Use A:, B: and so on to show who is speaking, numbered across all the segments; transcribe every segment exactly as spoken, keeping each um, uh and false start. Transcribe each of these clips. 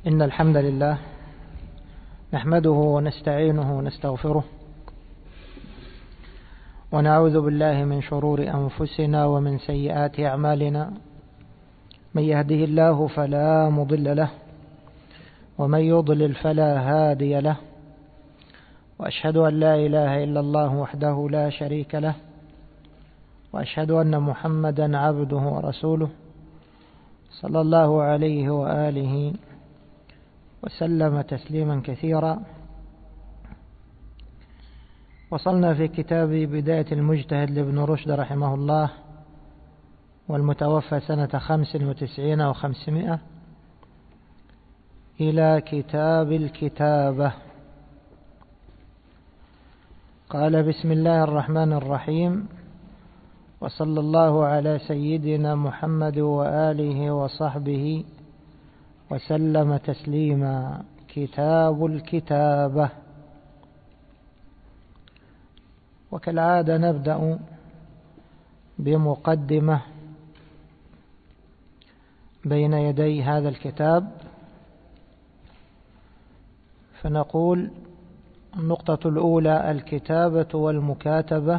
A: إن الحمد لله نحمده ونستعينه ونستغفره ونعوذ بالله من شرور أنفسنا ومن سيئات أعمالنا. من يهده الله فلا مضل له ومن يضلل فلا هادي له، وأشهد أن لا إله إلا الله وحده لا شريك له، وأشهد أن محمدا عبده ورسوله صلى الله عليه وآله وسلم تسليما كثيرا. وصلنا في كتاب بداية المجتهد لابن رشد رحمه الله، والمتوفى سنة خمس وتسعين وخمسمائة، إلى كتاب الكتابة. قال: بسم الله الرحمن الرحيم، وصلى الله على سيدنا محمد وآله وصحبه وسلم تسليما. كتاب الكتابة. وكالعادة نبدأ بمقدمة بين يدي هذا الكتاب، فنقول: النقطة الأولى: الكتابة والمكاتبة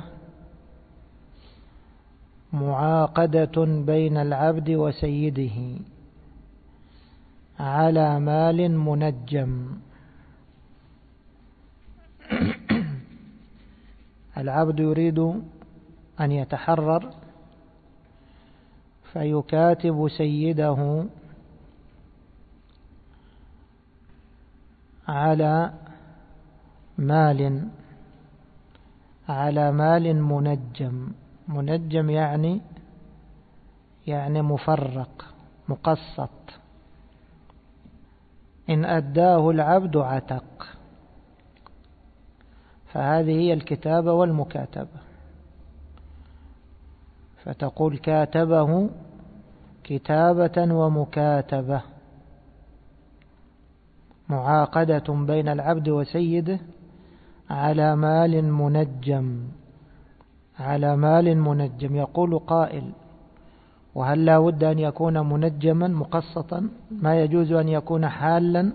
A: معاقدة بين العبد وسيده على مال منجم. العبد يريد أن يتحرر فيكاتب سيده على مال على مال منجم. منجم يعني يعني مفرق مقسط. إن أداه العبد عتق. فهذه هي الكتابة والمكاتبة. فتقول: كاتبه كتابة ومكاتبة، معاقدة بين العبد وسيده على مال منجم. على مال منجم. يقول قائل: وهل لا بد أن يكون منجما مقسطا؟ ما يجوز أن يكون حالا؟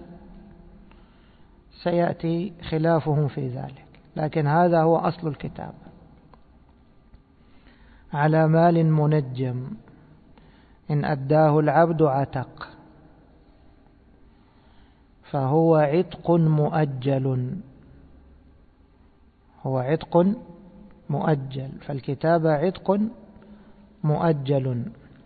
A: سيأتي خلافهم في ذلك، لكن هذا هو أصل الكتاب. على مال منجم. إن أداه العبد عتق، فهو عتق مؤجل. هو عتق مؤجل. فالكتابة عتق مؤجل.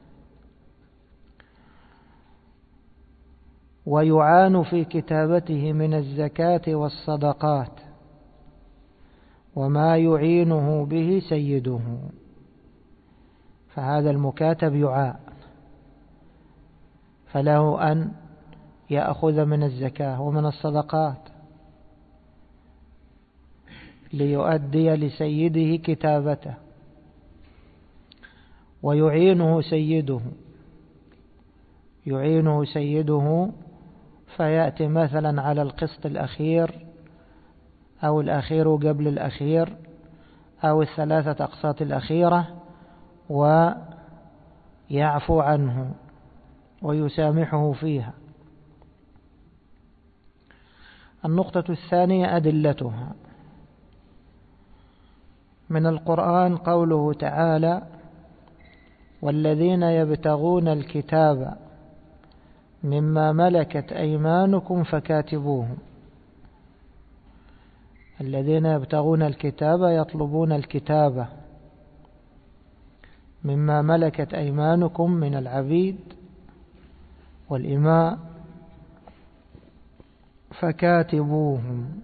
A: ويعان في كتابته من الزكاة والصدقات وما يعينه به سيده. فهذا المكاتب يعان، فله أن يأخذ من الزكاة ومن الصدقات ليؤدي لسيده كتابته، ويعينه سيده يعينه سيده فيأتي مثلا على القسط الأخير أو الأخير قبل الأخير أو الثلاثة أقساط الأخيرة، ويعفو عنه ويسامحه فيها. النقطة الثانية: أدلتها. من القرآن قوله تعالى: والذين يبتغون الكتاب مما ملكت أيمانكم فكاتبوهم. الذين يبتغون الكتاب يطلبون الكتابة مما ملكت أيمانكم من العبيد والإماء، فكاتبوهم.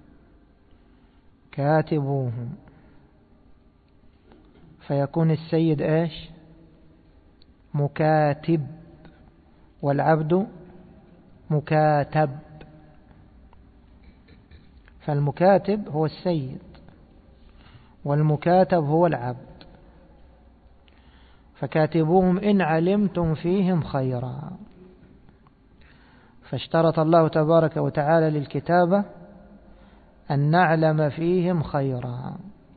A: كاتبوهم. فيكون السيد إيش؟ مكاتب، والعبد مكاتب. فالمكاتب هو السيد، والمكاتب هو العبد. فكاتبوهم إن علمتم فيهم خيرا. فاشترط الله تبارك وتعالى للكتابة أن نعلم فيهم خيرا.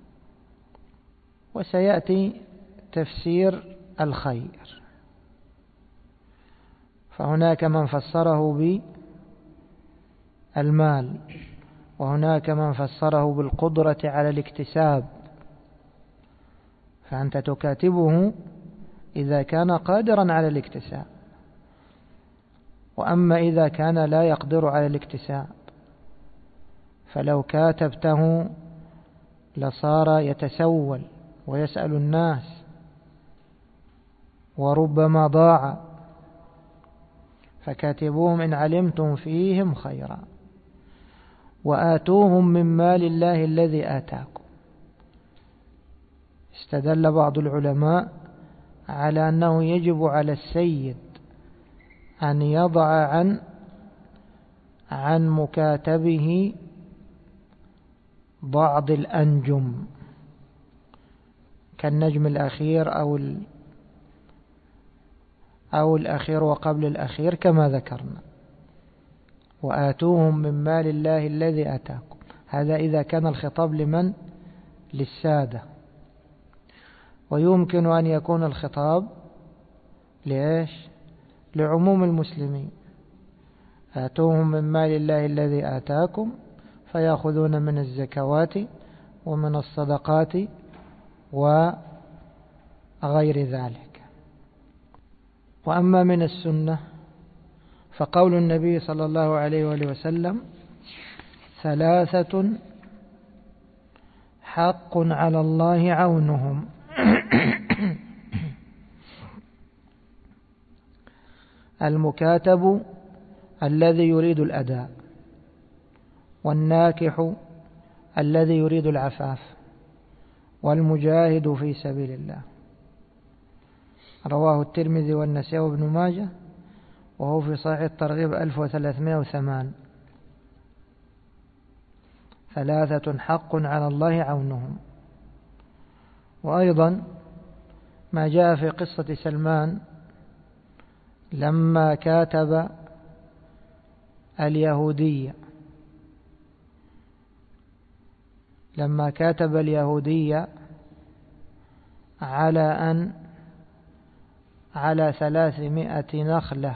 A: وسيأتي تفسير الخير. فهناك من فسره المال، وهناك من فسره بالقدرة على الاكتساب، فأنت تكاتبه إذا كان قادرا على الاكتساب. وأما إذا كان لا يقدر على الاكتساب فلو كاتبته لصار يتسول ويسأل الناس وربما ضاع، فكاتبوهم إن علمتم فيهم خيرا وآتوهم من مال الله الذي آتاكم. استدل بعض العلماء على أنه يجب على السيد أن يضع عن عن مكاتبه بعض الأنجم كالنجم الأخير أو أو الأخير وقبل الأخير كما ذكرنا، وآتوهم من مال الله الذي آتاكم. هذا إذا كان الخطاب لمن؟ للسادة. ويمكن أن يكون الخطاب لإيش؟ لعموم المسلمين. آتوهم من مال الله الذي آتاكم فيأخذون من الزكوات ومن الصدقات وغير ذلك. وأما من السنة فقول النبي صلى الله عليه وآله وسلم: ثلاثة حق على الله عونهم. المكاتب الذي يريد الأداء، والناكح الذي يريد العفاف، والمجاهد في سبيل الله. رواه الترمذي والنسائي وابن ماجه، وهو في صحيح الترغيب ألف وثلاثمائة وثمانية. ثلاثة حق على الله عونهم. وأيضا ما جاء في قصة سلمان لما كاتب اليهودية لما كاتب اليهودية على أن على ثلاثمائة نخلة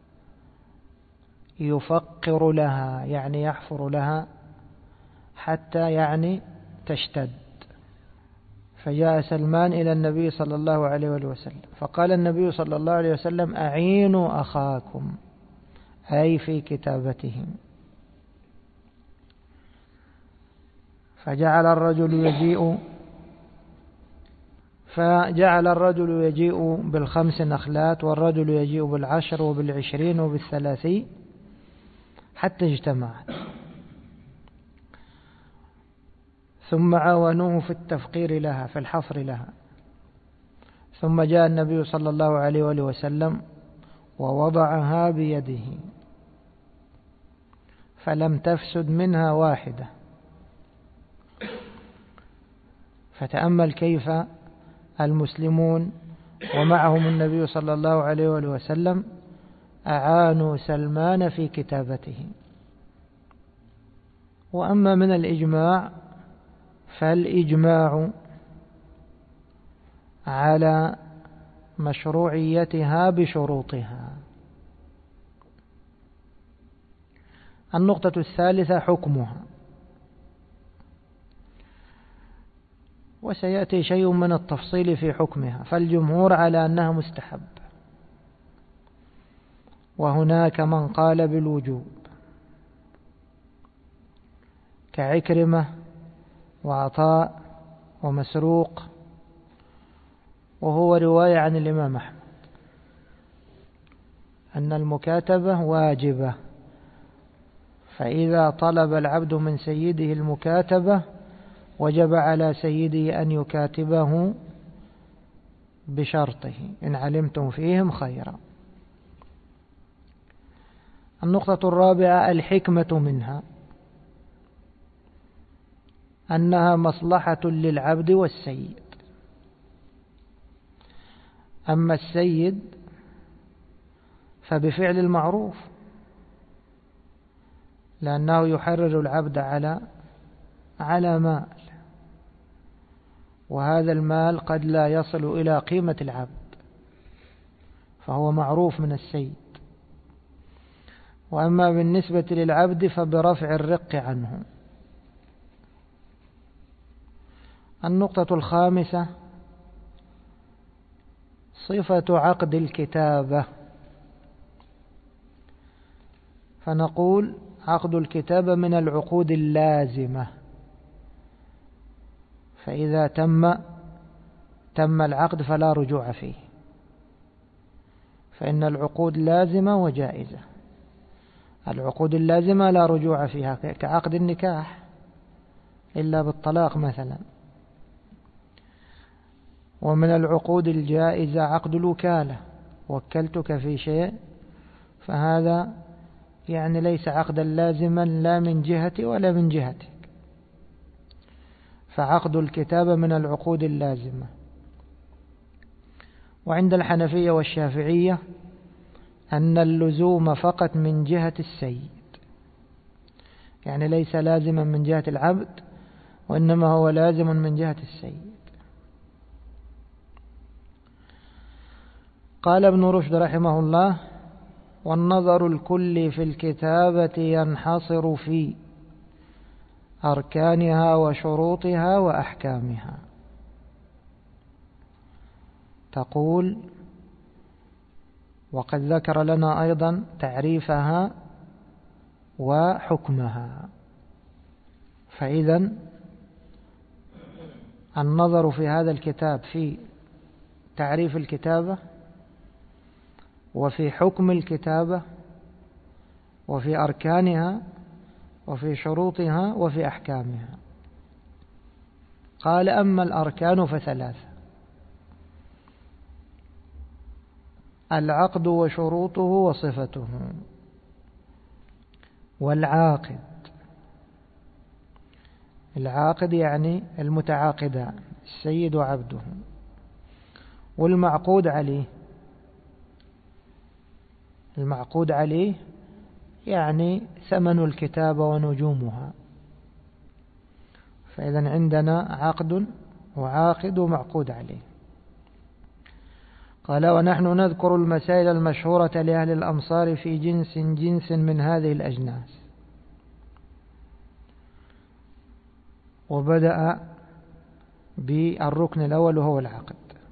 A: يفقر لها، يعني يحفر لها حتى يعني تشتد. فجاء سلمان إلى النبي صلى الله عليه وسلم فقال النبي صلى الله عليه وسلم: أعينوا أخاكم، أي في كتابتهم. فجعل الرجل يجيء فجعل الرجل يجيء بالخمس نخلات، والرجل يجيء بالعشر وبالعشرين وبالثلاثين حتى اجتمعت، ثم عاونوه في التفقير لها، في الحفر لها. ثم جاء النبي صلى الله عليه وآله وسلم ووضعها بيده فلم تفسد منها واحدة. فتأمل كيف المسلمون ومعهم النبي صلى الله عليه وآله وسلم أعانوا سلمان في كتابته. وأما من الإجماع فالإجماع على مشروعيتها بشروطها. النقطة الثالثة حكمها، وسيأتي شيء من التفصيل في حكمها. فالجمهور على أنها مستحب، وهناك من قال بالوجوب كعكرمة وعطاء ومسروق، وهو رواية عن الإمام أحمد أن المكاتبة واجبة. فإذا طلب العبد من سيده المكاتبة وجب على سيده أن يكاتبه بشرطه: إن علمتم فيهم خيرا. النقطة الرابعة الحكمة منها، أنها مصلحة للعبد والسيد. أما السيد فبفعل المعروف، لأنه يحرر العبد على على مال، وهذا المال قد لا يصل إلى قيمة العبد، فهو معروف من السيد. وأما بالنسبة للعبد فبرفع الرق عنه. النقطة الخامسة صفة عقد الكتابة. فنقول عقد الكتابة من العقود اللازمة، فإذا تم تم العقد فلا رجوع فيه، فإن العقود لازمة وجائزة. العقود اللازمة لا رجوع فيها كعقد النكاح إلا بالطلاق مثلا. ومن العقود الجائزة عقد الوكالة، وكلتك في شيء، فهذا يعني ليس عقدا لازما لا من جهتي ولا من جهتك، فعقد الكتابة من العقود اللازمة. وعند الحنفية والشافعية أن اللزوم فقط من جهة السيد، يعني ليس لازما من جهة العبد، وإنما هو لازم من جهة السيد. قال ابن رشد رحمه الله: والنظر الكلي في الكتابة ينحصر في أركانها وشروطها وأحكامها. تقول: وقد ذكر لنا أيضا تعريفها وحكمها. فإذا النظر في هذا الكتاب في تعريف الكتابة، وفي حكم الكتابة، وفي أركانها، وفي شروطها، وفي أحكامها. قال: أما الأركان فثلاثة: العقد وشروطه وصفته، والعاقد. العاقد يعني المتعاقدان، السيد وعبده. والمعقود عليه، المعقود عليه يعني ثمن الكتابة ونجومها. فإذا عندنا عقد وعاقد ومعقود عليه. قال: ونحن نذكر المسائل المشهورة لأهل الأمصار في جنس جنس من هذه الأجناس. وبدأ بالركن الأول وهو العقد.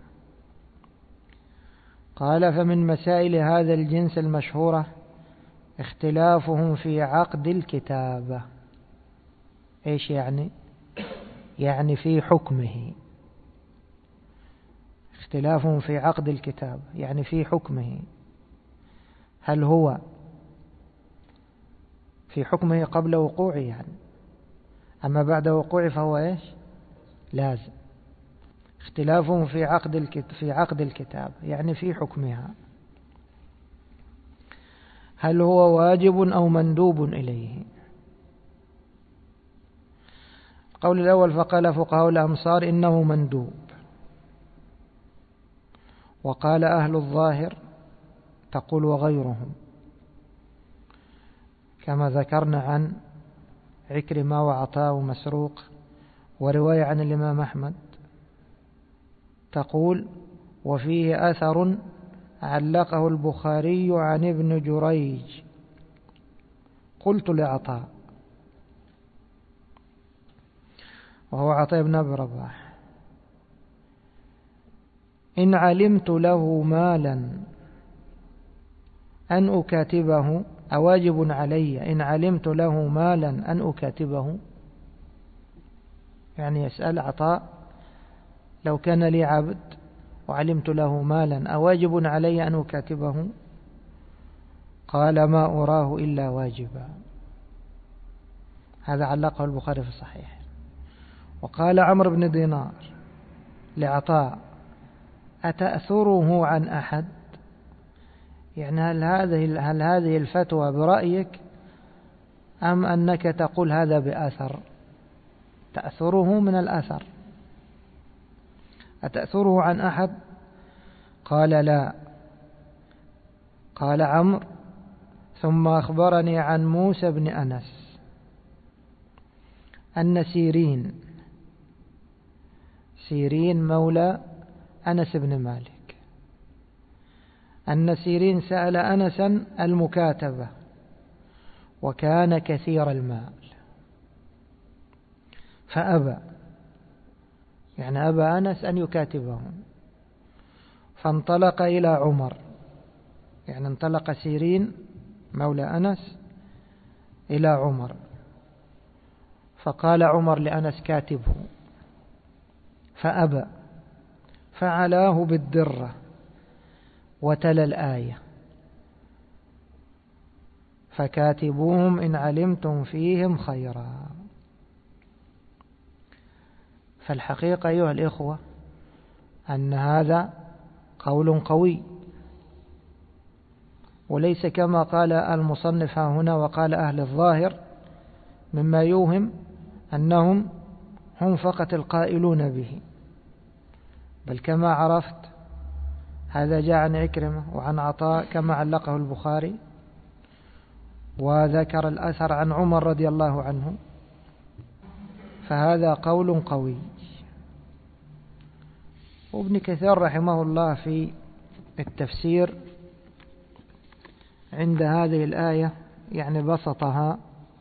A: قال: فمن مسائل هذا الجنس المشهورة اختلافهم في عقد الكتابة. إيش يعني؟ يعني في حكمه. اختلافهم في عقد الكتاب يعني في حكمه، هل هو في حكمه قبل وقوعه يعني، أما بعد وقوعه فهو إيش؟ لازم. اختلافهم في عقد الكتاب في عقد الكتاب يعني في حكمها، هل هو واجب أو مندوب إليه؟ القول الأول: فقال فقهاء الأمصار إنه مندوب. وقال أهل الظاهر، تقول وغيرهم، كما ذكرنا عن عكرمة وعطاء ومسروق، ورواية عن الإمام أحمد تقول: وفيه أثر علقه البخاري عن ابن جريج، قلت لعطاء، وهو عطاء بن أبي رباح: إن علمت له مالا أن أكاتبه أواجب علي إن علمت له مالا أن أكاتبه؟ يعني يسأل عطاء: لو كان لي عبد وعلمت له مالا أواجب علي أن أكاتبه؟ قال: ما أراه إلا واجبا. هذا علقه البخاري في الصحيح. وقال عمرو بن دينار لعطاء: أتأثره عن أحد؟ يعني هل هذه هل هذه الفتوى برأيك أم أنك تقول هذا بأثر؟ تأثره من الأثر. أتأثره عن أحد؟ قال: لا. قال عمرو: ثم أخبرني عن موسى بن أنس أن سيرين سيرين مولى أنس بن مالك، أن سيرين سأل أنسا المكاتبة وكان كثير المال، فأبى، يعني أبى أنس أن يكاتبهم، فانطلق إلى عمر، يعني انطلق سيرين مولى أنس إلى عمر، فقال عمر لأنس كاتبه، فأبى، فعلاه بالدرة وتلا الآية: فكاتبوهم إن علمتم فيهم خيرا. فالحقيقة أيها الإخوة أن هذا قول قوي، وليس كما قال المصنف هنا وقال أهل الظاهر مما يوهم أنهم هم فقط القائلون به، بل كما عرفت هذا جاء عن عكرمة وعن عطاء كما علقه البخاري، وذكر الأثر عن عمر رضي الله عنه، فهذا قول قوي. وابن كثير رحمه الله في التفسير عند هذه الآية يعني بسطها،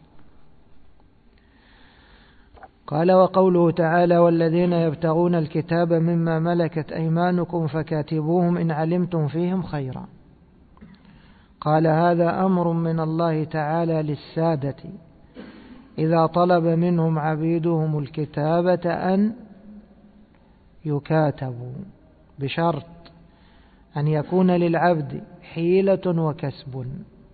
A: قال: وقوله تعالى: والذين يبتغون الكتاب مما ملكت أيمانكم فكاتبوهم إن علمتم فيهم خيرا. قال: هذا أمر من الله تعالى للسادة إذا طلب منهم عبيدهم الكتابة أن يكاتبوا، بشرط أن يكون للعبد حيلة وكسب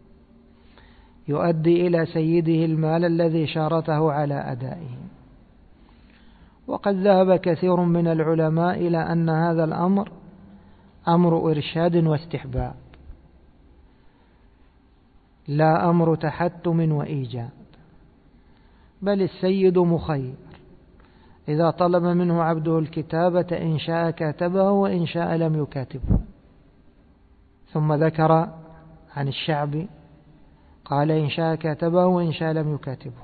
A: يؤدي إلى سيده المال الذي شارطه على أدائه. وقد ذهب كثير من العلماء إلى أن هذا الأمر أمر إرشاد واستحباب، لا أمر تحتم وإيجاب، بل السيد مخير، إذا طلب منه عبده الكتابة إن شاء كاتبه وإن شاء لم يكاتبه. ثم ذكر عن الشعبي قال: إن شاء كاتبه وإن شاء لم يكاتبه.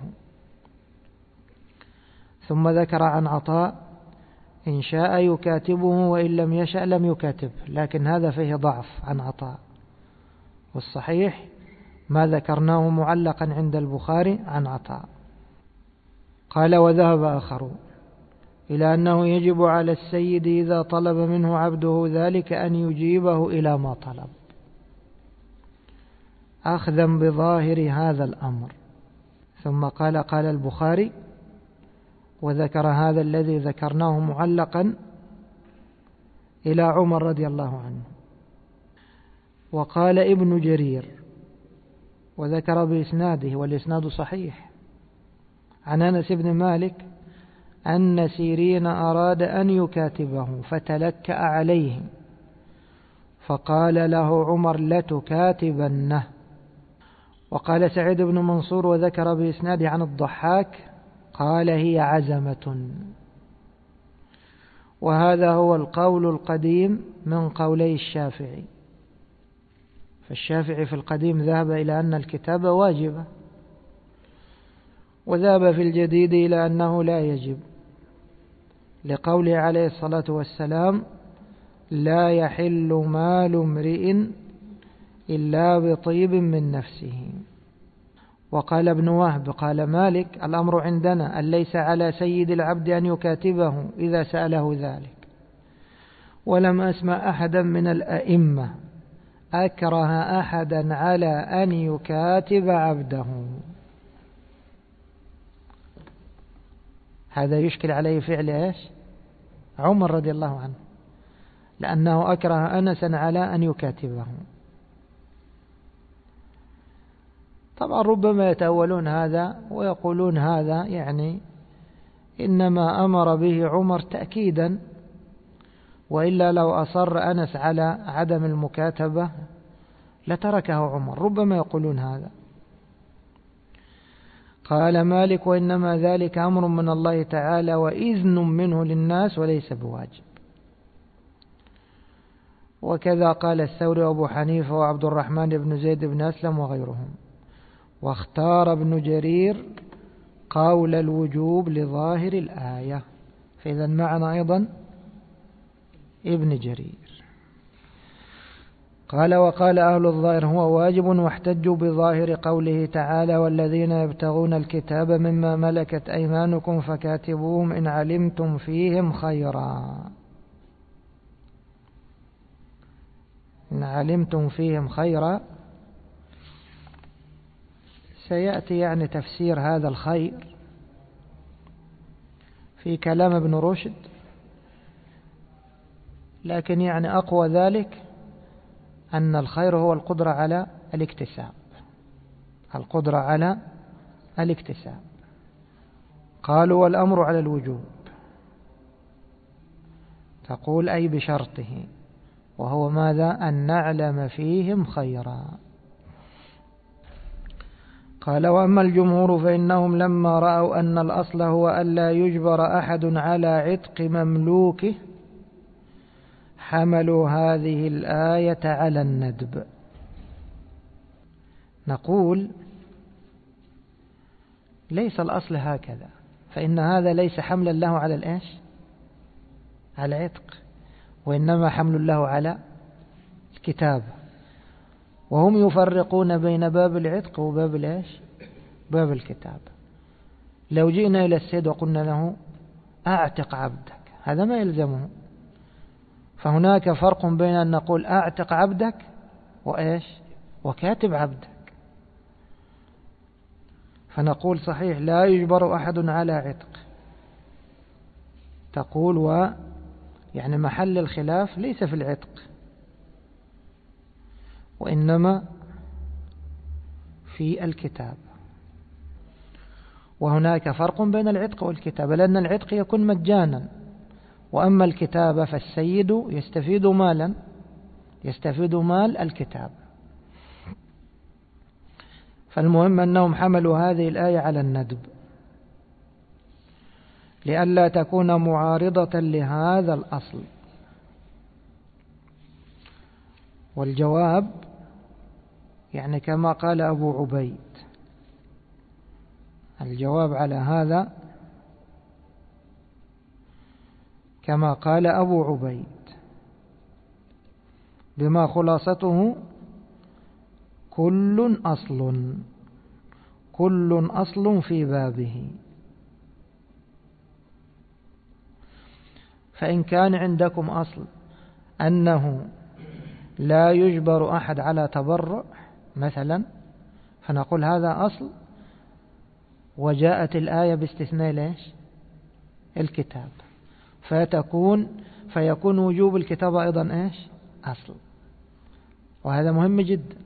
A: ثم ذكر عن عطاء: إن شاء يكاتبه وإن لم يشأ لم يكاتبه، لكن هذا فيه ضعف عن عطاء، والصحيح ما ذكرناه معلقا عند البخاري عن عطاء. قال: وذهب آخرون إلى أنه يجب على السيد إذا طلب منه عبده ذلك أن يجيبه إلى ما طلب، أخذا بظاهر هذا الأمر. ثم قال: قال البخاري، وذكر هذا الذي ذكرناه معلقا إلى عمر رضي الله عنه. وقال ابن جرير وذكر بإسناده، والإسناد صحيح، عن أنس بن مالك أن سيرين أراد أن يكاتبه فتلكأ عليه، فقال له عمر: لتكاتبنه. وقال سعيد بن منصور وذكر بإسناده عن الضحاك قال: هي عزمة. وهذا هو القول القديم من قولي الشافعي، فالشافعي في القديم ذهب إلى أن الكتابة واجبة، وذهب في الجديد إلى أنه لا يجب، لقوله عليه الصلاة والسلام: لا يحل مال امرئ إلا بطيب من نفسه. وقال ابن وهب قال مالك: الأمر عندنا أن ليس على سيد العبد أن يكاتبه إذا سأله ذلك، ولم أسمع أحدا من الأئمة أكره أحدا على أن يكاتب عبده. هذا يشكل عليه فعل إيش؟ عمر رضي الله عنه، لأنه أكره أنسا على أن يكاتبه. طبعا ربما يتأولون هذا ويقولون هذا يعني إنما أمر به عمر تأكيدا، وإلا لو أصر أنس على عدم المكاتبة لتركه عمر، ربما يقولون هذا. قال مالك: وإنما ذلك أمر من الله تعالى وإذن منه للناس وليس بواجب. وكذا قال الثوري وأبو حنيفة وعبد الرحمن بن زيد بن أسلم وغيرهم. واختار ابن جرير قول الوجوب لظاهر الآية، فإذا معنا أيضا ابن جرير. قال وقال أهل الظاهر هو واجب، واحتجوا بظاهر قوله تعالى والذين يبتغون الكتاب مما ملكت أيمانكم فكاتبوهم إن علمتم فيهم خيرا. إن علمتم فيهم خيرا سيأتي يعني تفسير هذا الخير في كلام ابن رشد، لكن يعني أقوى ذلك أن الخير هو القدرة على الاكتساب، القدرة على الاكتساب. قالوا والأمر على الوجوب، تقول أي بشرطه، وهو ماذا؟ أن نعلم فيهم خيرا. قال وأما الجمهور فإنهم لما رأوا أن الأصل هو ألا يجبر أحد على عتق مملوكه حملوا هذه الآية على الندب. نقول ليس الأصل هكذا، فإن هذا ليس حملا له على الإيش؟ على العتق، وإنما حمل له على الكتاب. وهم يفرقون بين باب العتق وباب الإيش؟ باب الكتاب. لو جئنا إلى السيد وقلنا له أعتق عبدك، هذا ما يلزمه، فهناك فرق بين أن نقول أعتق عبدك وإيش؟ وكاتب عبدك. فنقول صحيح لا يجبر أحد على عتق، تقول و يعني محل الخلاف ليس في العتق، وإنما في الكتاب. وهناك فرق بين العتق والكتابة، لأن العتق يكون مجانا، وأما الكتابة فالسيد يستفيد مالا، يستفيد مال الكتاب. فالمهم أنهم حملوا هذه الآية على الندب لئلا تكون معارضة لهذا الأصل. والجواب يعني كما قال أبو عبيد، الجواب على هذا كما قال أبو عبيد، بما خلاصته كل أصل كل أصل في بابه. فإن كان عندكم أصل أنه لا يجبر أحد على تبرع مثلا، فنقول هذا أصل، وجاءت الآية باستثناء ليش؟ الكتاب، فتكون فيكون وجوب الكتاب أيضا إيش؟ أصل. وهذا مهم جدا.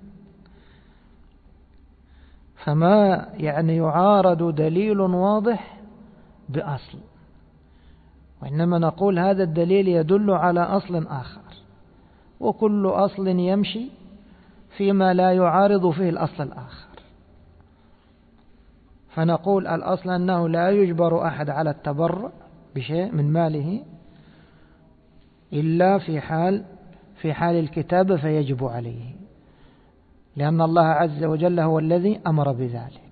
A: فما يعني يعارض دليل واضح بأصل، وإنما نقول هذا الدليل يدل على أصل آخر، وكل أصل يمشي فيما لا يعارض فيه الأصل الآخر. فنقول الأصل أنه لا يجبر أحد على التبرع بشيء من ماله إلا في حال في حال الكتابة فيجب عليه، لأن الله عز وجل هو الذي أمر بذلك.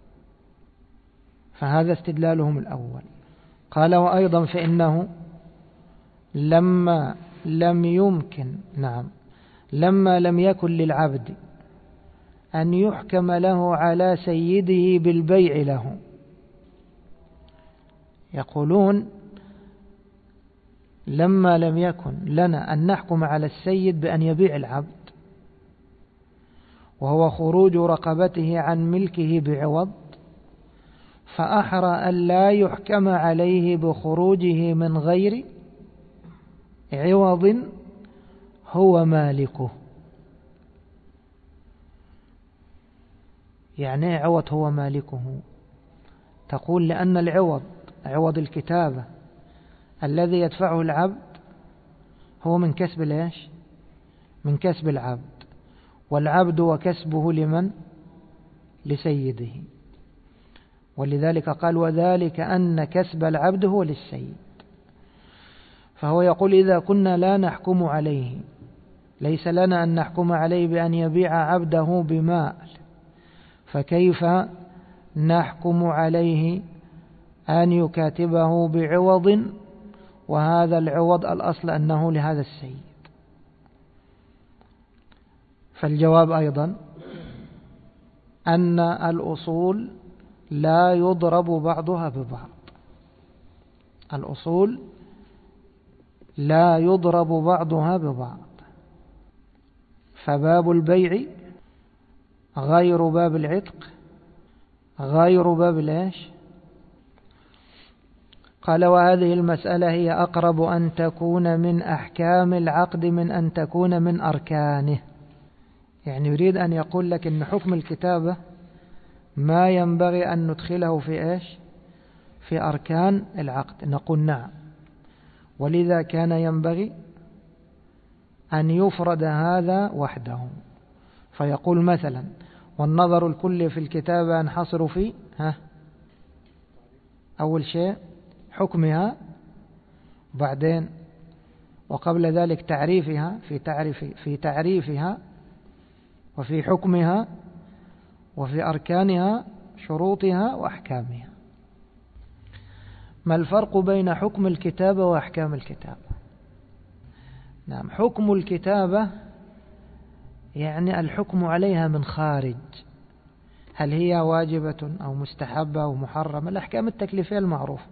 A: فهذا استدلالهم الأول. قال وأيضا فإنه لما لم يمكن نعم لما لم يكن للعبد أن يحكم له على سيده بالبيع له. يقولون لما لم يكن لنا أن نحكم على السيد بأن يبيع العبد، وهو خروج رقبته عن ملكه بعوض، فأحرى أن لا يحكم عليه بخروجه من غير عوض هو مالكه. يعني عوض هو مالكه؟ تقول لأن العوض عوض الكتابة الذي يدفعه العبد هو من كسب ليش؟ من كسب العبد، والعبد وكسبه لمن؟ لسيده. ولذلك قال وذلك أن كسب العبد هو للسيد. فهو يقول إذا كنا لا نحكم عليه، ليس لنا أن نحكم عليه بأن يبيع عبده بمال، فكيف نحكم عليه أن يكاتبه بعوض، وهذا العوض الأصل أنه لهذا السيد. فالجواب أيضا أن الأصول لا يضرب بعضها ببعض، الأصول لا يضرب بعضها ببعض، فباب البيع غير باب العتق غير باب الإيش. قال وهذه المسألة هي أقرب أن تكون من أحكام العقد من أن تكون من أركانه. يعني يريد أن يقول لك إن حكم الكتابة ما ينبغي أن ندخله في إيش؟ في أركان العقد. نقول نعم، ولذا كان ينبغي أن يفرد هذا وحده، فيقول مثلا والنظر الكلي في الكتابة ينحصر في ها أول شيء حكمها، بعدين وقبل ذلك تعريفها في تعريف في تعريفها وفي حكمها وفي أركانها شروطها وأحكامها. ما الفرق بين حكم الكتابة وأحكام الكتابة؟ نعم، حكم الكتابة يعني الحكم عليها من خارج، هل هي واجبة أو مستحبة أو محرمة، الأحكام التكليفية المعروفة.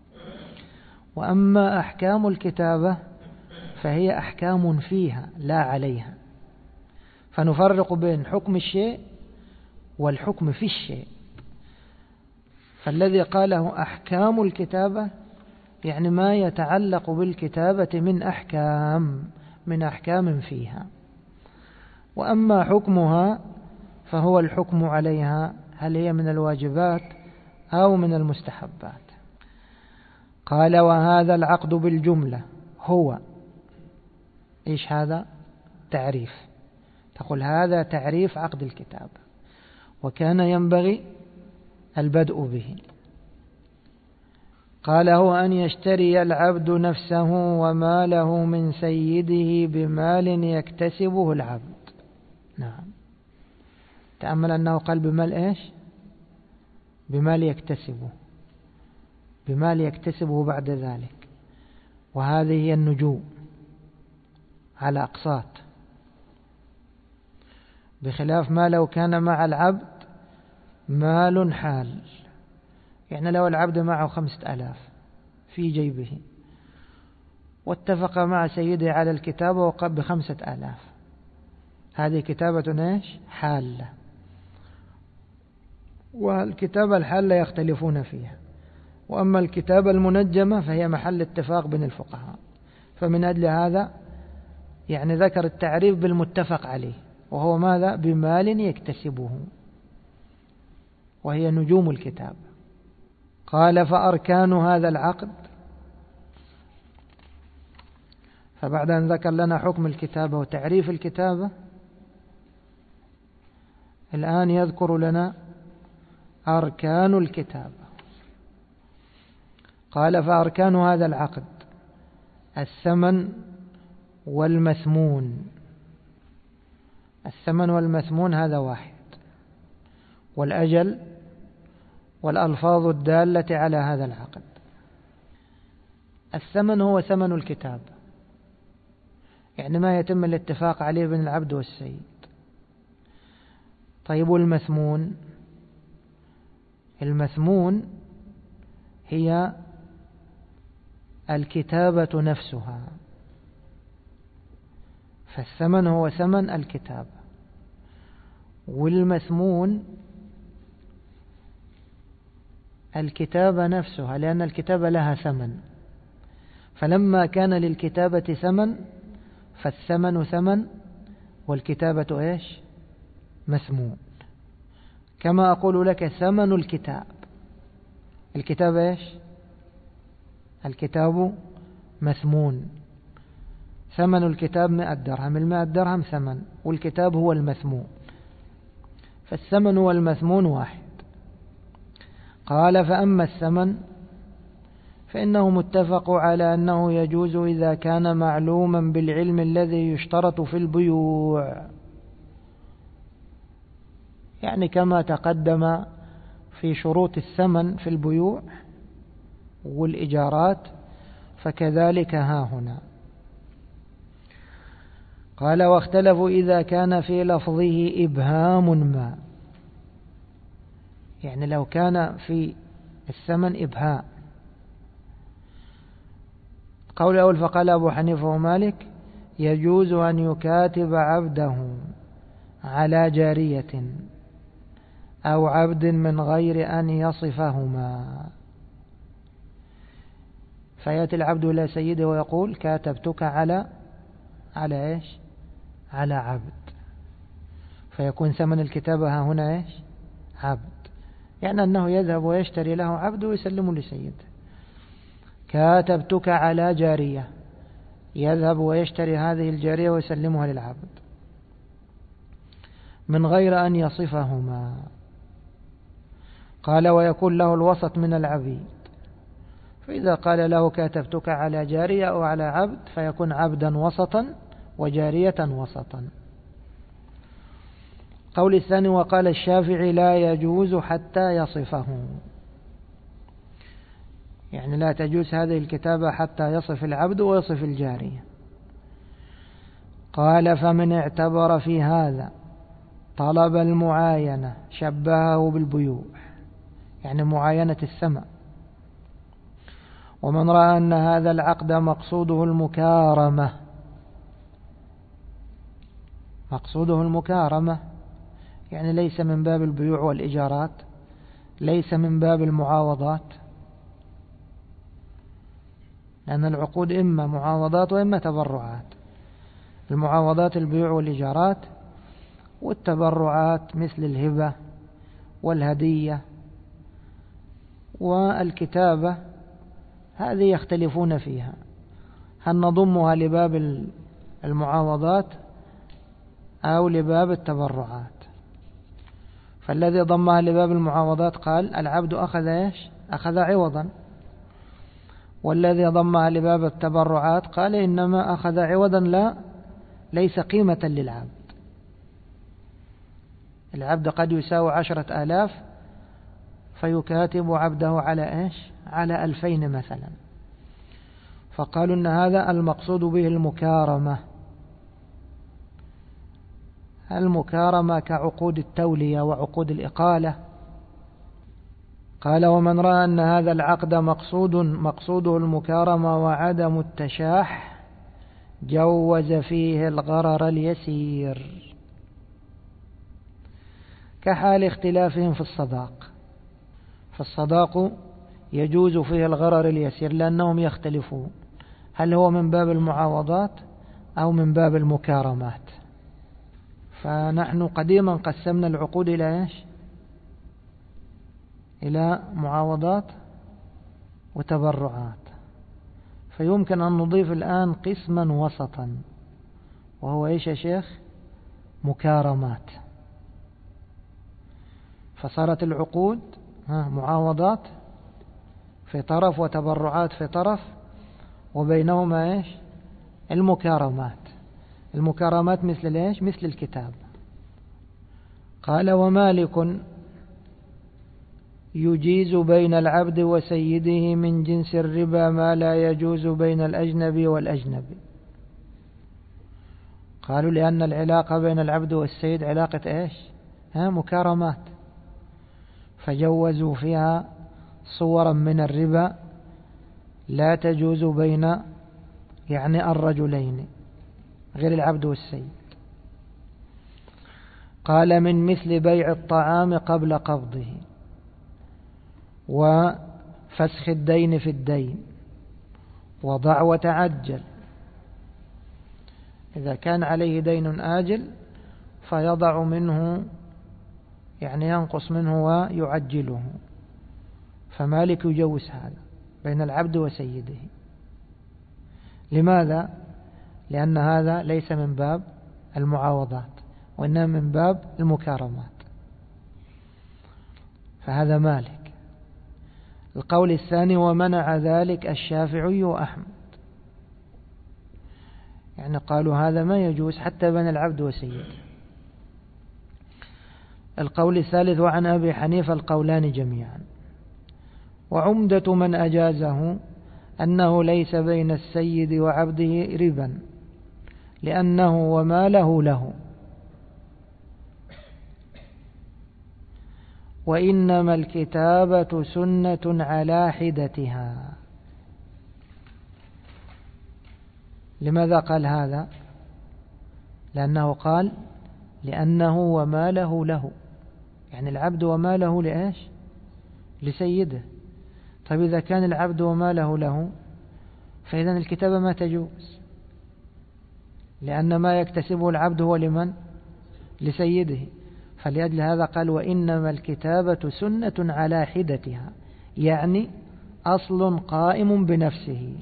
A: وأما أحكام الكتابة فهي أحكام فيها لا عليها، فنفرق بين حكم الشيء والحكم في الشيء. فالذي قاله أحكام الكتابة يعني ما يتعلق بالكتابة من أحكام من أحكام فيها، وأما حكمها فهو الحكم عليها هل هي من الواجبات أو من المستحبات. قال وهذا العقد بالجملة هو إيش؟ هذا تعريف، تقول هذا تعريف عقد الكتابة، وكان ينبغي البدء به. قال هو أن يشتري العبد نفسه وماله من سيده بمال يكتسبه العبد. نعم، تأمل أنه قال بمال إيش؟ بمال يكتسبه، بمال يكتسبه بعد ذلك، وهذه هي النجوم على أقساط، بخلاف ما لو كان مع العبد مال حال. يعني لو العبد معه خمسة آلاف في جيبه واتفق مع سيده على الكتابة وقب بخمسة آلاف، هذه كتابة إيش؟ حالة. والكتابة الحالة يختلفون فيها، وأما الكتابة المنجمة فهي محل اتفاق بين الفقهاء. فمن أجل هذا يعني ذكر التعريف بالمتفق عليه، وهو ماذا؟ بمال يكتسبه، وهي نجوم الكتاب. قال فأركان هذا العقد، فبعد أن ذكر لنا حكم الكتابة وتعريف الكتابة، الآن يذكر لنا أركان الكتابة. قال فأركان هذا العقد الثمن والمثمون. الثمن والمثمون هذا واحد، والأجل والألفاظ الدالة على هذا العقد. الثمن هو ثمن الكتاب، يعني ما يتم الاتفاق عليه بين العبد والسيد. طيب والمثمون؟ المثمون هي الكتابة نفسها، فالثمن هو ثمن الكتاب، والمثمون الكتابة نفسها، لأن الكتابة لها ثمن، فلما كان للكتابة ثمن فالثمن ثمن والكتابة إيش؟ مثمون. كما أقول لك ثمن الكتاب، الكتاب إيش؟ الكتاب مثمون، ثمن الكتاب مئة درهم، المئة درهم ثمن، والكتاب هو المثمون، فالثمن والمثمون واحد. قال فأما الثمن فإنه متفق على أنه يجوز إذا كان معلوما بالعلم الذي يشترط في البيوع، يعني كما تقدم في شروط الثمن في البيوع والإجارات، فكذلك ها هنا. قال واختلفوا إذا كان في لفظه إبهام ما، يعني لو كان في الثمن إبهام. قول أول فقال أبو حنيفة ومالك يجوز أن يكاتب عبده على جارية أو عبد من غير أن يصفهما، فيأتي العبد إلى سيده ويقول كاتبتك على على إيش؟ على عبد، فيكون ثمن الكتابة هنا إيش؟ عبد، يعني أنه يذهب ويشتري له عبد ويسلمه لسيده. كاتبتك على جارية، يذهب ويشتري هذه الجارية ويسلمها للعبد من غير أن يصفهما. قال ويكون له الوسط من العبيد، فإذا قال له كاتبتك على جارية أو على عبد فيكون عبدا وسطا وجارية وسطا. قول الثاني وقال الشافعي لا يجوز حتى يصفه، يعني لا تجوز هذه الكتابة حتى يصف العبد ويصف الجارية. قال فمن اعتبر في هذا طلب المعاينة شبهه بالبيوع، يعني معاينة الثمن. ومن رأى أن هذا العقد مقصوده المكارمة، مقصوده المكارمة يعني ليس من باب البيوع والإجارات، ليس من باب المعاوضات، لأن العقود إما معاوضات وإما تبرعات. المعاوضات البيوع والإجارات، والتبرعات مثل الهبة والهدية والكتابة، هذه يختلفون فيها، هل نضمها لباب المعاوضات أو لباب التبرعات. فالذي ضمها لباب المعاوضات قال العبد أخذ إيش؟ أخذ عوضا. والذي ضمها لباب التبرعات قال إنما أخذ عوضا لا ليس قيمة للعبد. العبد قد يساوي عشرة آلاف فيكاتب عبده على إيش؟ على ألفين مثلا، فقالوا إن هذا المقصود به المكارمة. المكارمة كعقود التولية وعقود الإقالة. قال ومن رأى أن هذا العقد مقصود مقصوده المكارمة وعدم التشاح جوز فيه الغرر اليسير، كحال اختلافهم في الصداق. فالصداق يجوز فيه الغرر اليسير لأنهم يختلفون هل هو من باب المعاوضات أو من باب المكارمات. فنحن قديما قسمنا العقود إلى إيش؟ إلى معاوضات وتبرعات، فيمكن أن نضيف الآن قسما وسطا وهو إيش يا شيخ؟ مكارمات. فصارت العقود معاوضات في طرف وتبرعات في طرف، وبينهما إيش؟ المكارمات. المكارمات مثل إيش؟ مثل الكتاب. قال ومالك يجيز بين العبد وسيده من جنس الربا ما لا يجوز بين الأجنبي والأجنبي. قالوا لأن العلاقة بين العبد والسيد علاقة إيش؟ ها مكارمات، فجوزوا فيها صورا من الربا لا تجوز بين يعني الرجلين غير العبد والسيد. قال من مثل بيع الطعام قبل قبضه وفسخ الدين في الدين وضع وتعجل. إذا كان عليه دين آجل فيضع منه يعني ينقص منه ويعجله، فمالك يجوز هذا بين العبد وسيده. لماذا؟ لأن هذا ليس من باب المعاوضات وإنما من باب المكارمات، فهذا مالك. القول الثاني ومنع ذلك الشافعي وأحمد، يعني قالوا هذا ما يجوز حتى بين العبد وسيده. القول الثالث وعن أبي حنيفة القولان جميعا. وعمدة من أجازه أنه ليس بين السيد وعبده ربا لأنه وما له له. وإنما الكتابة سنة على حدتها. لماذا قال هذا؟ لأنه قال لأنه وما له له، يعني العبد وما له لإيش؟ لسيده. طيب إذا كان العبد وما له له فإذن الكتابة ما تجوز، لأن ما يكتسبه العبد هو لمن؟ لسيده. فلأجل هذا قال وإنما الكتابة سنة على حدتها، يعني أصل قائم بنفسه.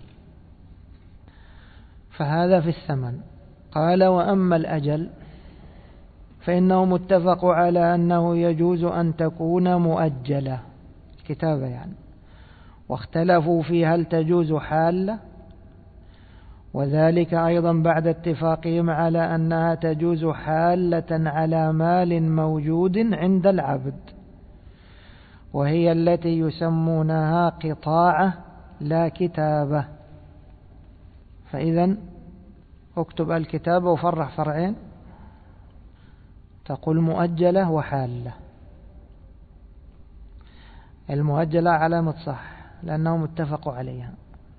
A: فهذا في الثمن. قال وأما الأجل فإنه متفق على أنه يجوز أن تكون مؤجلة الكتابة يعني، واختلفوا في هل تجوز حالة، وذلك أيضا بعد اتفاقهم على أنها تجوز حالة على مال موجود عند العبد، وهي التي يسمونها قطاعة لا كتابة. فإذا اكتب الكتابة وفرح فرعين، تقول مؤجلة وحالة. المؤجلة علامة صح لأنهم اتفقوا عليها،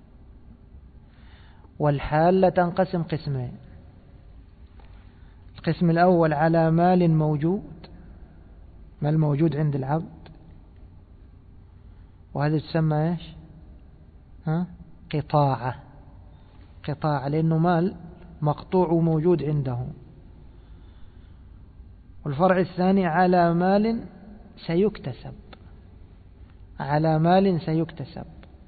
A: والحالة تنقسم قسمين. القسم الأول على مال موجود، مال موجود عند العبد، وهذا تسمى إيش؟ ها؟ قطاعة. قطاعة لأنه مال مقطوع وموجود عنده. والفرع الثاني على مال سيكتسب، على مال سيكتسب.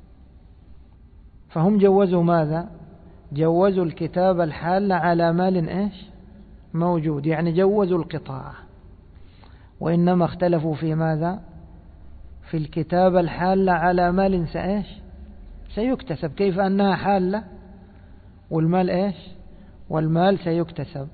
A: فهم جوزوا ماذا؟ جوزوا الكتابة الحالة على مال إيش؟ موجود، يعني جوزوا القطاعة. وإنما اختلفوا في ماذا؟ في الكتابة الحالة على مال سإيش؟ سيكتسب. كيف أنها حالة والمال إيش؟ والمال سيكتسب.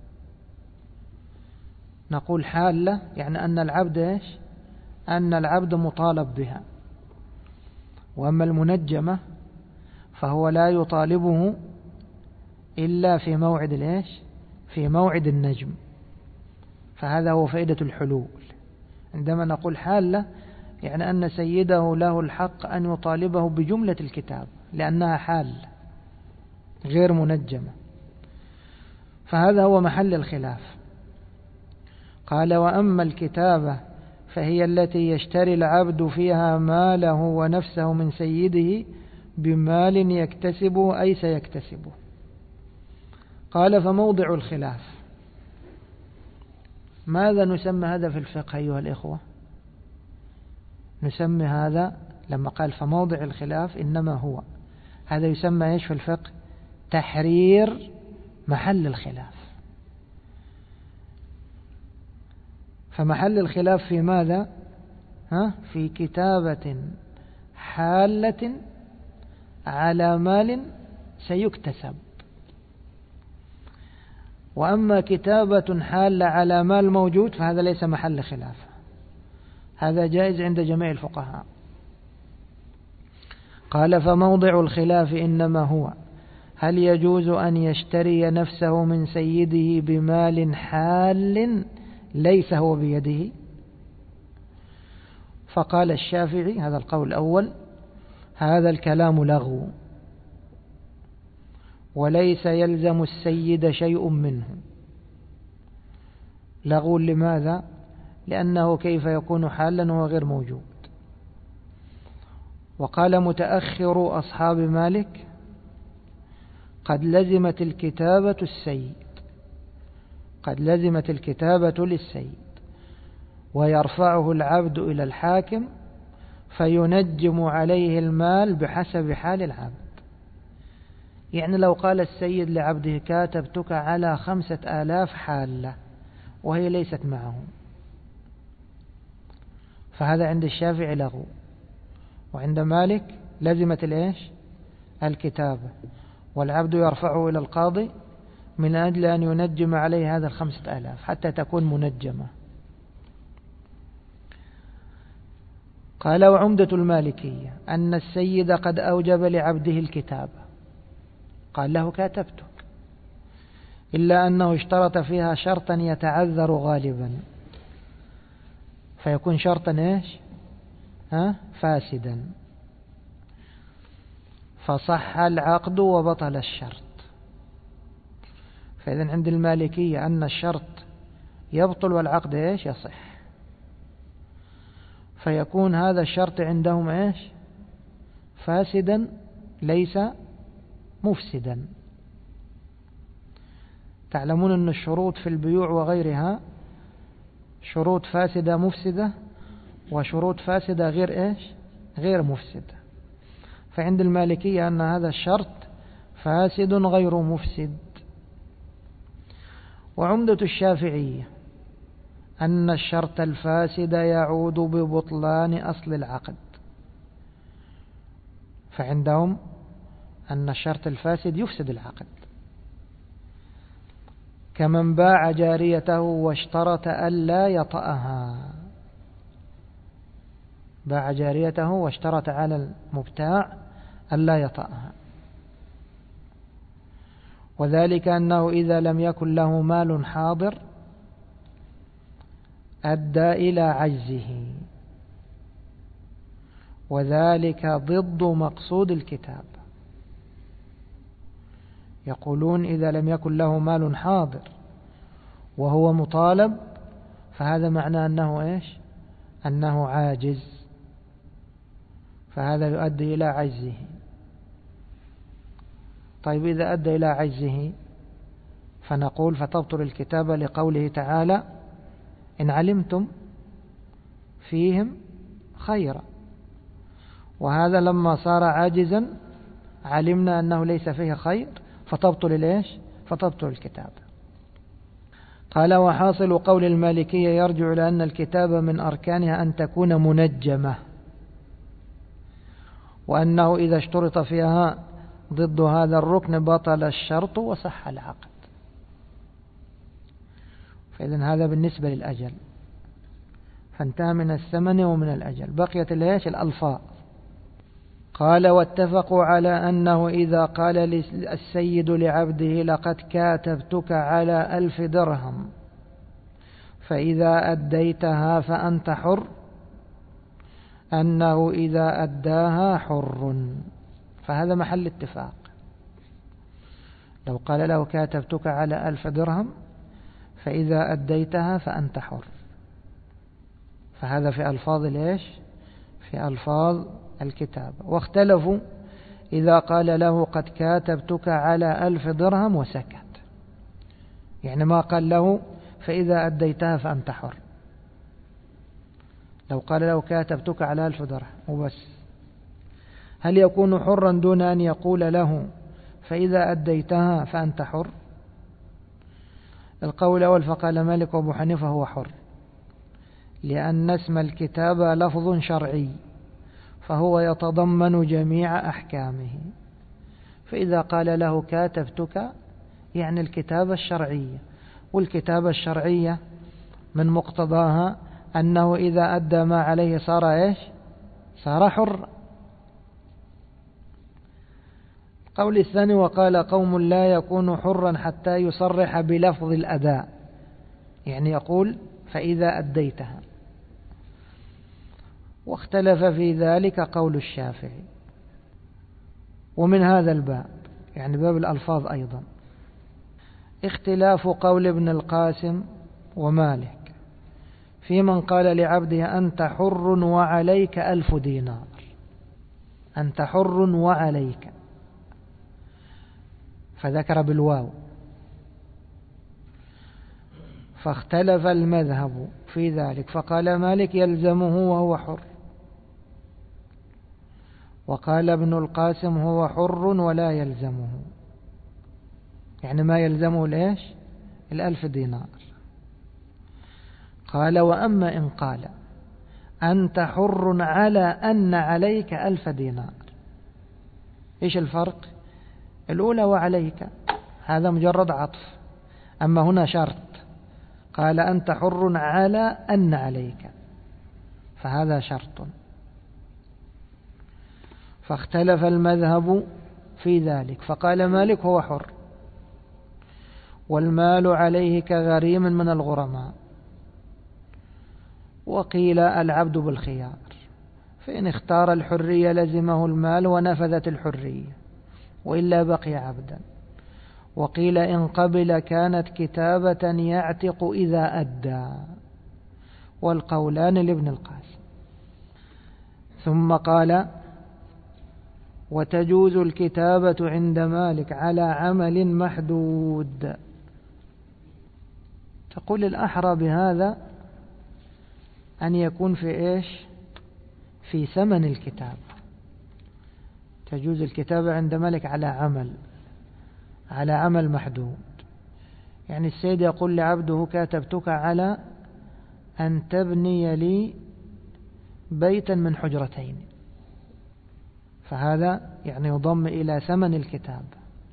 A: نقول حالة يعني أن العبد إيش؟ أن العبد مطالب بها. وأما المنجمة فهو لا يطالبه إلا في موعد الإيش؟ في موعد النجم. فهذا هو فائدة الحلول. عندما نقول حالة يعني أن سيده له الحق أن يطالبه بجملة الكتاب لأنها حال غير منجمة. فهذا هو محل الخلاف. قال وأما الكتابة فهي التي يشتري العبد فيها ماله ونفسه من سيده بمال يكتسبه أي سيكتسبه. قال فموضع الخلاف. ماذا نسمى هذا في الفقه أيها الإخوة؟ نسمي هذا لما قال فموضع الخلاف إنما هو هذا يسمى إيش في الفقه؟ تحرير محل الخلاف. فمحل الخلاف في ماذا؟ ها؟ في كتابة حالة على مال سيكتسب. وأما كتابة حالة على مال موجود فهذا ليس محل خلاف، هذا جائز عند جميع الفقهاء. قال فموضع الخلاف إنما هو هل يجوز أن يشتري نفسه من سيده بمال حال ليس هو بيده؟ فقال الشافعي هذا القول الأول هذا الكلام لغو، وليس يلزم السيد شيء منه. لغو لماذا؟ لأنه كيف يكون حالا وهو غير موجود. وقال متأخر أصحاب مالك قد لزمت الكتابة السيد، قد لزمت الكتابة للسيد، ويرفعه العبد إلى الحاكم فينجم عليه المال بحسب حال العبد. يعني لو قال السيد لعبده كاتبتك على خمسة آلاف حالة وهي ليست معه، فهذا عند الشافعي لغو. وعند مالك لزمت الإيش؟ الكتابة، والعبد يرفعه إلى القاضي من أجل أن ينجم عليه هذا الخمسة آلاف حتى تكون منجمة. قال وعمدة المالكية أن السيد قد أوجب لعبده الكتابة، قال له كاتبتك، إلا أنه اشترط فيها شرطا يتعذر غالبا، فيكون شرطا إيش؟ ها؟ فاسدا، فصح العقد وبطل الشرط. فإذن عند المالكية أن الشرط يبطل والعقد إيش؟ يصح، فيكون هذا الشرط عندهم إيش؟ فاسدا ليس مفسدا. تعلمون أن الشروط في البيوع وغيرها شروط فاسدة مفسدة، وشروط فاسدة غير إيش؟ غير مفسدة. فعند المالكية أن هذا الشرط فاسد غير مفسد. وعمدة الشافعية أن الشرط الفاسد يعود ببطلان أصل العقد، فعندهم أن الشرط الفاسد يفسد العقد، كمن باع جاريته واشترط ألا يطأها. باع جاريته واشترط على المبتاع ألا يطأها، وذلك أنه إذا لم يكن له مال حاضر أدى إلى عجزه، وذلك ضد مقصود الكتاب. يقولون إذا لم يكن له مال حاضر وهو مطالب فهذا معناه أنه إيش؟ أنه عاجز، فهذا يؤدي إلى عجزه. طيب إذا أدى إلى عجزه فنقول فتبطل الكتابة لقوله تعالى إن علمتم فيهم خيرا، وهذا لما صار عاجزا علمنا أنه ليس فيه خير فتبطل ليش؟ فتبطل الكتابة. قال وحاصل قول المالكية يرجع إلى أن الكتابة من أركانها أن تكون منجمة، وأنه إذا اشترط فيها ضد هذا الركن بطل الشرط وصح العقد. فإذن هذا بالنسبة للأجل، فانتهى من الثمن ومن الأجل، بقيت ليش؟ الألفاظ. قال واتفقوا على أنه إذا قال السيد لعبده لقد كاتبتك على ألف درهم فإذا أديتها فأنت حر، أنه إذا أداها حر، فهذا محل اتفاق. لو قال له كاتبتك على ألف درهم فإذا أديتها فأنت حر، فهذا في ألفاظ ليش؟ في ألفاظ الكتاب. واختلفوا إذا قال له قد كاتبتك على ألف درهم وسكت، يعني ما قال له فإذا أديتها فأنت حر. لو قال له كاتبتك على ألف درهم وبس، هل يكون حرا دون أن يقول له فإذا أديتها فأنت حر؟ القول الأول فقال مالك وأبو حنيفة هو حر، لأن اسم الكتابة لفظ شرعي فهو يتضمن جميع أحكامه، فإذا قال له كاتبتك يعني الكتابة الشرعية، والكتابة الشرعية من مقتضاها أنه إذا أدى ما عليه صار إيش؟ صار حر. قول الثاني وقال قوم لا يكون حرا حتى يصرح بلفظ الأداء، يعني يقول فإذا أديتها. واختلف في ذلك قول الشافعي. ومن هذا الباب يعني باب الألفاظ أيضا اختلاف قول ابن القاسم ومالك في من قال لعبده أنت حر وعليك ألف دينار. أنت حر وعليك، فذكر بالواو. فاختلف المذهب في ذلك، فقال مالك يلزمه وهو حر، وقال ابن القاسم هو حر ولا يلزمه، يعني ما يلزمه ليش؟ الألف دينار. قال وأما إن قال أنت حر على أن عليك ألف دينار، إيش الفرق؟ الأولى وعليك هذا مجرد عطف، أما هنا شرط، قال أنت حر على أن عليك، فهذا شرط. فاختلف المذهب في ذلك، فقال مالك هو حر، والمال عليه كغريم من الغرماء. وقيل العبد بالخيار، فإن اختار الحرية لزمه المال ونفذت الحرية، وإلا بقي عبدا. وقيل إن قبل كانت كتابة يعتق إذا أدى، والقولان لابن القاسم. ثم قال: وتجوز الكتابة عند مالك على عمل محدود. تقول الأحرى بهذا أن يكون في إيش؟ في ثمن الكتاب. تجوز الكتابة عند مالك على عمل على عمل محدود. يعني السيد يقول لعبده: كاتبتك على أن تبني لي بيتا من حجرتين، فهذا يعني يضم إلى ثمن الكتاب.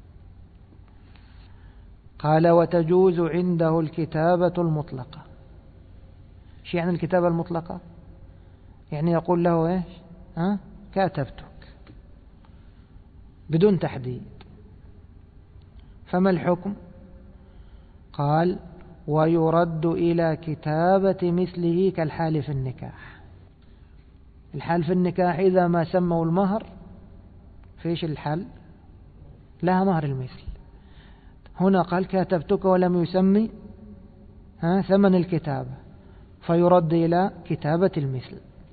A: قال: وتجوز عنده الكتابة المطلقة. شو يعني الكتابة المطلقة؟ يعني يقول له إيش؟ ها؟ كاتبتك بدون تحديد. فما الحكم؟ قال: ويرد إلى كتابة مثله كالحال في النكاح. الحال في النكاح إذا ما سموا المهر، فيش الحال؟ لها مهر المثل. هنا قال: كاتبتك ولم يسمي ها ثمن الكتابة، فيرد إلى كتابة المثل.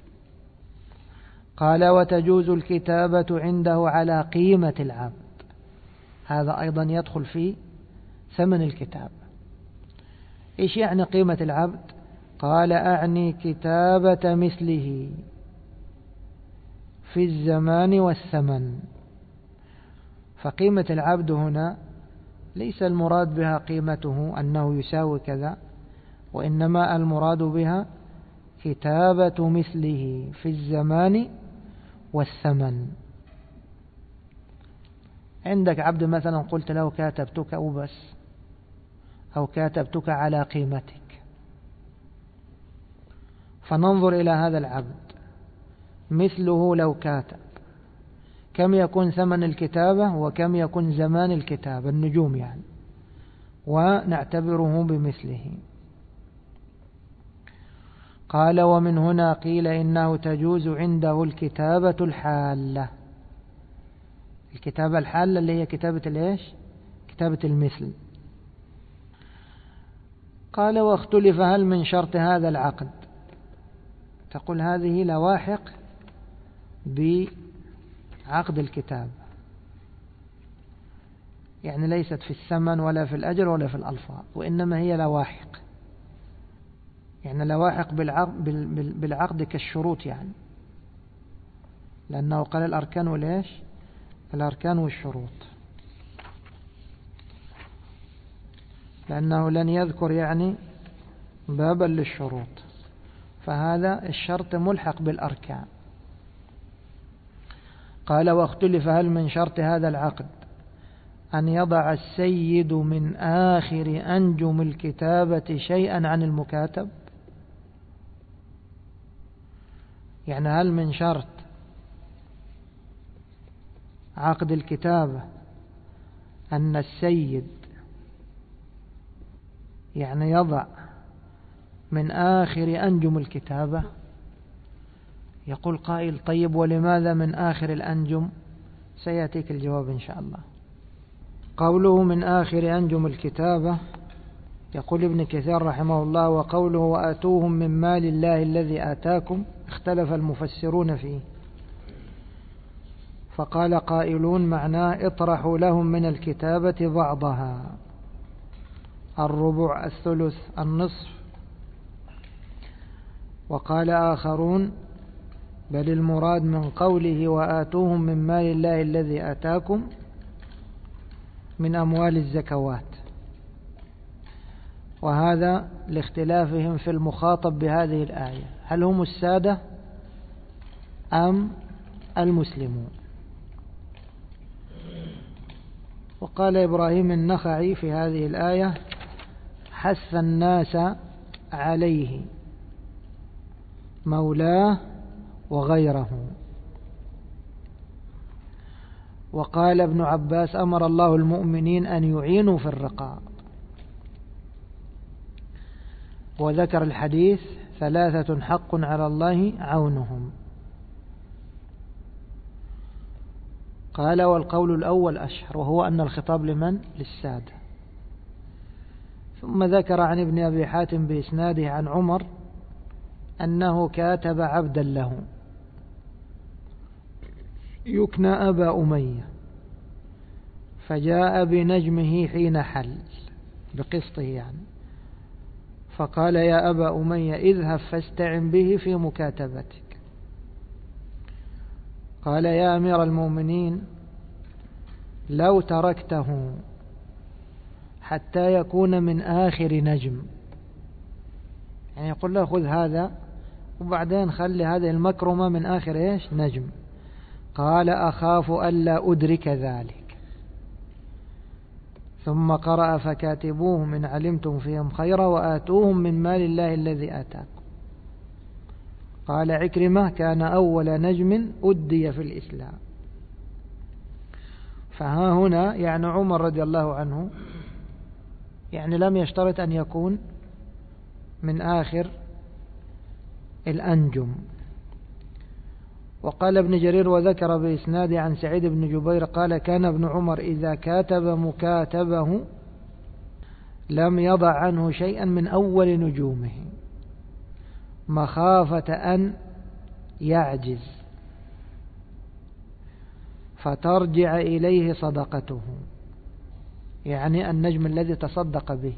A: قال: وتجوز الكتابة عنده على قيمة العبد. هذا أيضا يدخل في ثمن الكتاب. إيش يعني قيمة العبد؟ قال: أعني كتابة مثله في الزمان والثمن. فقيمة العبد هنا ليس المراد بها قيمته أنه يساوي كذا، وإنما المراد بها كتابة مثله في الزمان والثمن. عندك عبد مثلا قلت له: كاتبتك وبس، أو كاتبتك على قيمتك، فننظر إلى هذا العبد مثله لو كاتب، كم يكون ثمن الكتابة وكم يكون زمان الكتابة، النجوم يعني، ونعتبره بمثله. قال: ومن هنا قيل إنه تجوز عنده الكتابة الحالة. الكتابة الحالة اللي هي كتابة الإيش؟ كتابة المثل. قال: واختلف هل من شرط هذا العقد. تقول هذه لواحق بعقد الكتاب، يعني ليست في الثمن ولا في الأجر ولا في الألفاظ، وإنما هي لواحق، يعني لواحق بالعقد, بالعقد كالشروط يعني، لأنه قال الأركان والإيش؟ الأركان والشروط، لأنه لن يذكر يعني بابا للشروط، فهذا الشرط ملحق بالأركان. قال: واختلف هل من شرط هذا العقد أن يضع السيد من آخر أنجم الكتابة شيئا عن المكاتب. يعني هل من شرط عقد الكتابة أن السيد يعني يضع من آخر أنجم الكتابة؟ يقول قائل: طيب ولماذا من آخر الأنجم؟ سيأتيك الجواب إن شاء الله. قوله من آخر أنجم الكتابة، يقول ابن كثير رحمه الله: وقوله وآتوهم من مال الله الذي آتاكم اختلف المفسرون فيه، فقال قائلون معناه اطرحوا لهم من الكتابة بعضها، الربع، الثلث، النصف. وقال آخرون بل المراد من قوله وآتوهم من مال الله الذي آتاكم من أموال الزكوات، وهذا لاختلافهم في المخاطب بهذه الآية، هل هم السادة أم المسلمون. وقال إبراهيم النخعي في هذه الآية: حث الناس عليه مولاه وغيره. وقال ابن عباس: أمر الله المؤمنين أن يعينوا في الرقاب. وذكر الحديث ثلاثة حق على الله عونهم. قال والقول الأول أشهر، وهو أن الخطاب لمن؟ للسادة. ثم ذكر عن ابن أبي حاتم بإسناده عن عمر أنه كاتب عبدا له يكنى أبا أمية، فجاء بنجمه حين حل بقسطه يعني، فقال يا أبا أمية اذهب فاستعن به في مكاتبتك. قال يا أمير المؤمنين لو تركته حتى يكون من آخر نجم، يعني يقول له خذ هذا وبعدين خلي هذه المكرمة من آخر إيش نجم. قال أخاف ألا أدرك ذلك. ثم قرأ فكاتبوهم إن علمتم فيهم خيرا وآتوهم من مال الله الذي آتاكم. قال عكرمة كان أول نجم أدي في الإسلام. فها هنا يعني عمر رضي الله عنه يعني لم يشترط أن يكون من آخر الأنجم. وقال ابن جرير وذكر بإسناد عن سعيد بن جبير قال كان ابن عمر إذا كاتب مكاتبه لم يضع عنه شيئا من أول نجومه مخافة أن يعجز فترجع إليه صدقته، يعني النجم الذي تصدق به،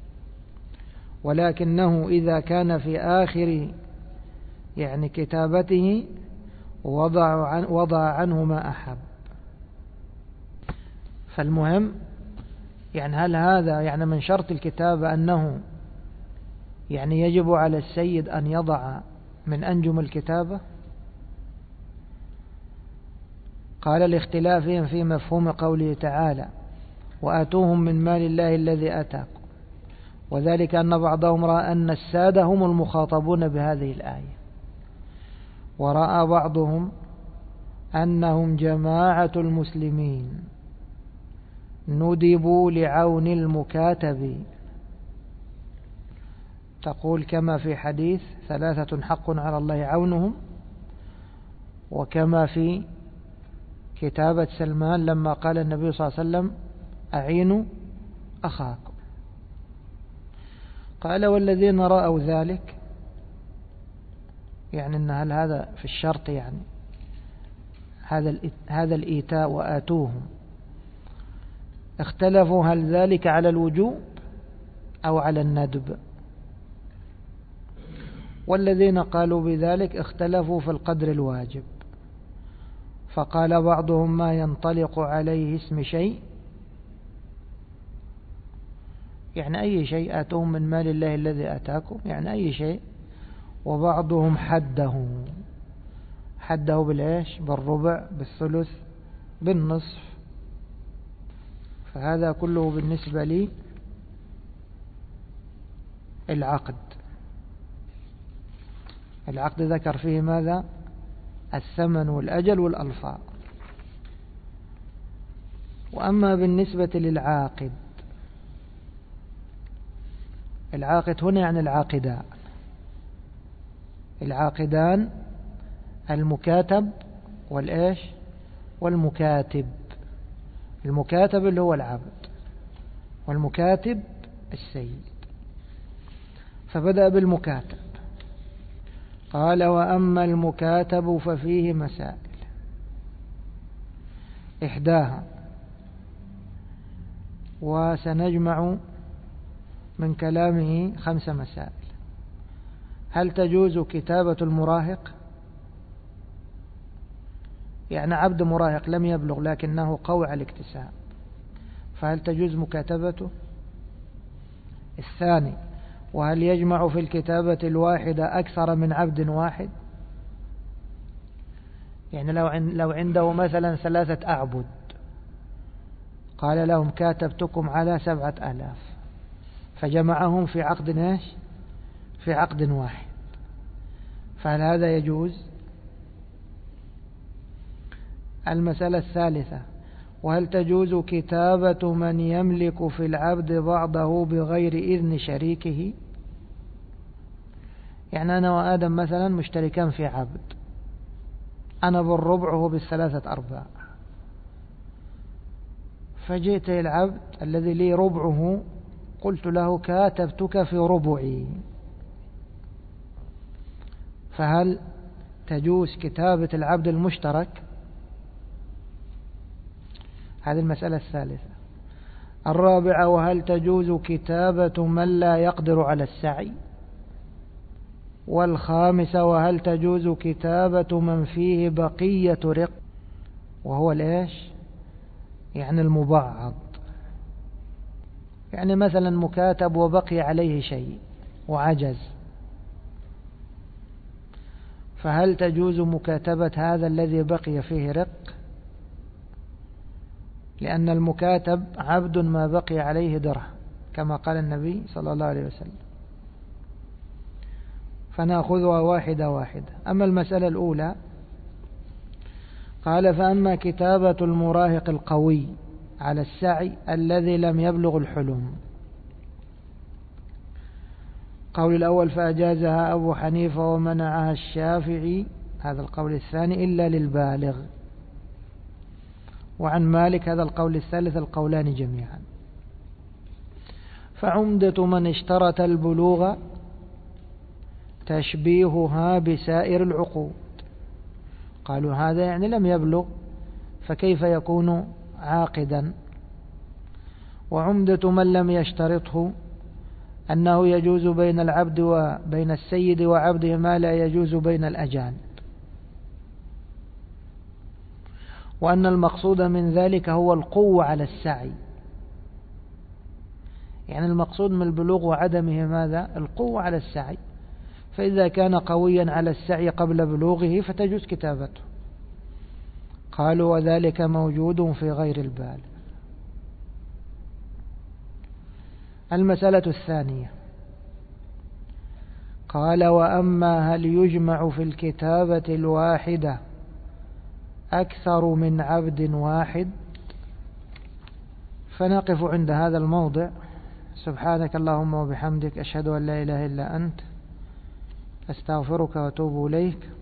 A: ولكنه إذا كان في آخر يعني كتابته وضع, عن وضع عنه ما أحب. فالمهم يعني هل هذا يعني من شرط الكتابة أنه يعني يجب على السيد أن يضع من أنجم الكتابة؟ قال لاختلافهم في مفهوم قوله تعالى وآتوهم من مال الله الذي آتاكم، وذلك أن بعضهم رأى أن السادة هم المخاطبون بهذه الآية، ورأى بعضهم أنهم جماعة المسلمين ندبوا لعون المكاتب، تقول كما في حديث ثلاثة حق على الله عونهم، وكما في كتابة سلمان لما قال النبي صلى الله عليه وسلم أعينوا أخاكم. قال والذين رأوا ذلك يعني أن هل هذا في الشرط يعني هذا هذا الإيتاء وآتوهم اختلفوا هل ذلك على الوجوب أو على الندب، والذين قالوا بذلك اختلفوا في القدر الواجب، فقال بعضهم ما ينطلق عليه اسم شيء يعني أي شيء آتوهم من مال الله الذي آتاكم يعني أي شيء، وبعضهم حده حده بالإيش بالربع بالثلث بالنصف. فهذا كله بالنسبة لي العقد. العقد ذكر فيه ماذا؟ الثمن والأجل والألفاظ. وأما بالنسبة للعاقد، العاقد هنا يعني العاقدان، العاقدان المكاتب والإيش والمكاتب. المكاتب اللي هو العبد والمكاتب السيد. فبدأ بالمكاتب قال وأما المكاتب ففيه مسائل، إحداها وسنجمع من كلامه خمس مسائل. هل تجوز كتابة المراهق؟ يعني عبد مراهق لم يبلغ لكنه قوي على الاكتساب، فهل تجوز مكاتبته؟ الثاني وهل يجمع في الكتابة الواحدة أكثر من عبد واحد؟ يعني لو لو عنده مثلا ثلاثة أعبد قال لهم كاتبتكم على سبعة آلاف فجمعهم في عقد ايش؟ في عقد واحد، فهل هذا يجوز؟ المسألة الثالثة وهل تجوز كتابة من يملك في العبد بعضه بغير إذن شريكه؟ يعني أنا وآدم مثلا مشتركان في عبد، أنا بالربع وهو بالثلاثة أرباع، فجئت العبد الذي لي ربعه قلت له كاتبتك في ربعي، فهل تجوز كتابة العبد المشترك؟ هذه المسألة الثالثة. الرابعة: وهل تجوز كتابة من لا يقدر على السعي؟ والخامسة: وهل تجوز كتابة من فيه بقية رق، وهو الإيش؟ يعني المبعض، يعني مثلا مكاتب وبقي عليه شيء وعجز، فهل تجوز مكاتبة هذا الذي بقي فيه رق؟ لأن المكاتب عبد ما بقي عليه درهم كما قال النبي صلى الله عليه وسلم، فنأخذها واحدة واحدة. أما المسألة الأولى قال: فأما كتابة المراهق القوي على السعي الذي لم يبلغ الحلم. قول الأول: فأجازها أبو حنيفة ومنعها الشافعي، هذا القول الثاني، إلا للبالغ. وعن مالك هذا القول الثالث، القولان جميعا. فعمدة من اشترط البلوغ تشبيهها بسائر العقود. قالوا هذا يعني لم يبلغ، فكيف يكون عاقدا؟ وعمدة من لم يشترطه أنه يجوز بين العبد وبين السيد وعبده ما لا يجوز بين الأجانب، وأن المقصود من ذلك هو القوة على السعي. يعني المقصود من البلوغ وعدمه ماذا؟ القوة على السعي. فإذا كان قويا على السعي قبل بلوغه فتجوز كتابته. قالوا: وذلك موجود في غير البالغ. المسألة الثانية قال: وأما هل يجمع في الكتابة الواحدة أكثر من عبد واحد؟ فنقف عند هذا الموضع. سبحانك اللهم وبحمدك، أشهد أن لا إله إلا أنت، أستغفرك وأتوب إليك.